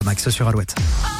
Max sur Alouette.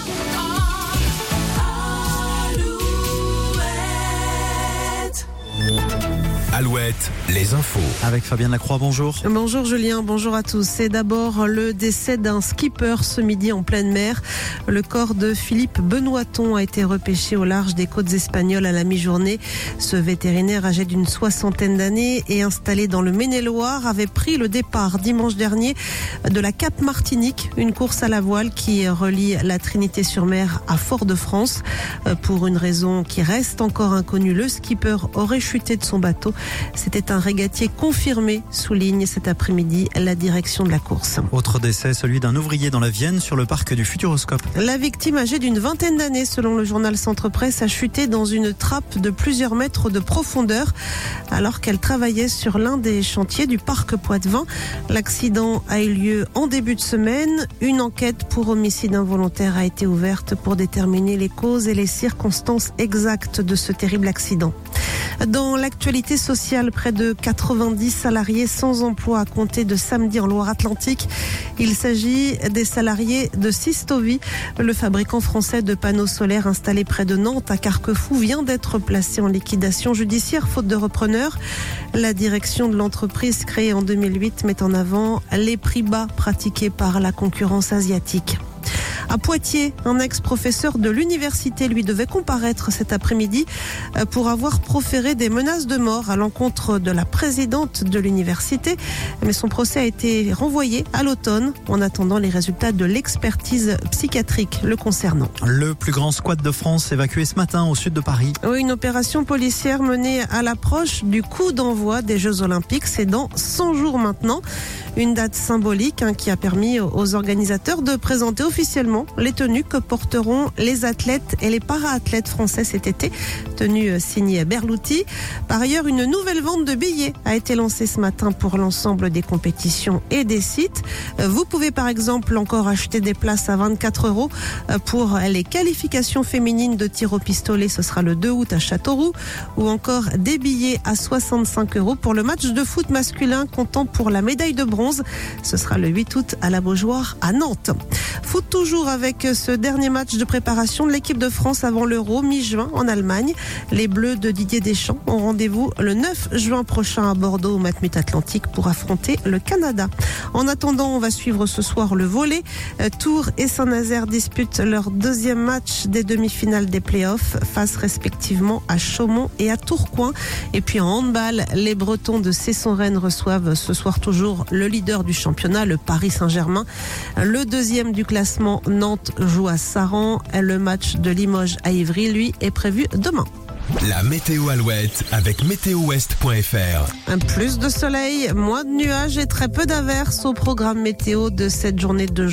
Alouette, les infos. Avec Fabienne Lacroix, bonjour. Bonjour Julien, bonjour à tous. C'est d'abord le décès d'un skipper ce midi en pleine mer. Le corps de Philippe Benoîton a été repêché au large des côtes espagnoles à la mi-journée. Ce vétérinaire âgé d'une 60aine d'années et installé dans le Maine-et-Loire avait pris le départ dimanche dernier de la Cap Martinique, une course à la voile qui relie la Trinité-sur-Mer à Fort-de-France. Pour une raison qui reste encore inconnue, le skipper aurait chuté de son bateau. C'était un régatier confirmé, souligne cet après-midi la direction de la course. Autre décès, celui d'un ouvrier dans la Vienne sur le parc du Futuroscope. La victime, âgée d'une 20aine d'années, selon le journal Centre Presse, a chuté dans une trappe de plusieurs mètres de profondeur alors qu'elle travaillait sur l'un des chantiers du parc Poitevin. L'accident a eu lieu en début de semaine. Une enquête pour homicide involontaire a été ouverte pour déterminer les causes et les circonstances exactes de ce terrible accident. Dans l'actualité sociale, près de 90 salariés sans emploi à compter de samedi en Loire-Atlantique. Il s'agit des salariés de Sistovi. Le fabricant français de panneaux solaires installé près de Nantes à Carquefou vient d'être placé en liquidation judiciaire faute de repreneur. La direction de l'entreprise créée en 2008 met en avant les prix bas pratiqués par la concurrence asiatique. À Poitiers, un ex-professeur de l'université lui devait comparaître cet après-midi pour avoir proféré des menaces de mort à l'encontre de la présidente de l'université. Mais son procès a été renvoyé à l'automne en attendant les résultats de l'expertise psychiatrique le concernant. Le plus grand squat de France évacué ce matin au sud de Paris. Oui, une opération policière menée à l'approche du coup d'envoi des Jeux Olympiques. C'est dans 100 jours maintenant. Une date symbolique qui a permis aux organisateurs de présenter officiellement les tenues que porteront les athlètes et les para-athlètes français cet été. Tenue signée Berluti. Par ailleurs, une nouvelle vente de billets a été lancée ce matin pour l'ensemble des compétitions et des sites. Vous pouvez par exemple encore acheter des places à 24 € pour les qualifications féminines de tir au pistolet. Ce sera le 2 août à Châteauroux. Ou encore des billets à 65 € pour le match de foot masculin comptant pour la médaille de bronze. Ce sera le 8 août à la Beaujoire à Nantes. Foot toujours avec ce dernier match de préparation de l'équipe de France avant l'Euro mi-juin en Allemagne. Les Bleus de Didier Deschamps ont rendez-vous le 9 juin prochain à Bordeaux au Matmut Atlantique pour affronter le Canada. En attendant, on va suivre ce soir le volley. Tours et Saint-Nazaire disputent leur deuxième match des demi-finales des playoffs face respectivement à Chaumont et à Tourcoing. Et puis en handball, les Bretons de Cesson-Rennes reçoivent ce soir toujours le leader du championnat, le Paris Saint-Germain. Le deuxième du classement, Nantes, joue à Saran. Le match de Limoges à Ivry, lui, est prévu demain. La météo Alouette avec météowest.fr. Plus de soleil, moins de nuages et très peu d'averses au programme météo de cette journée de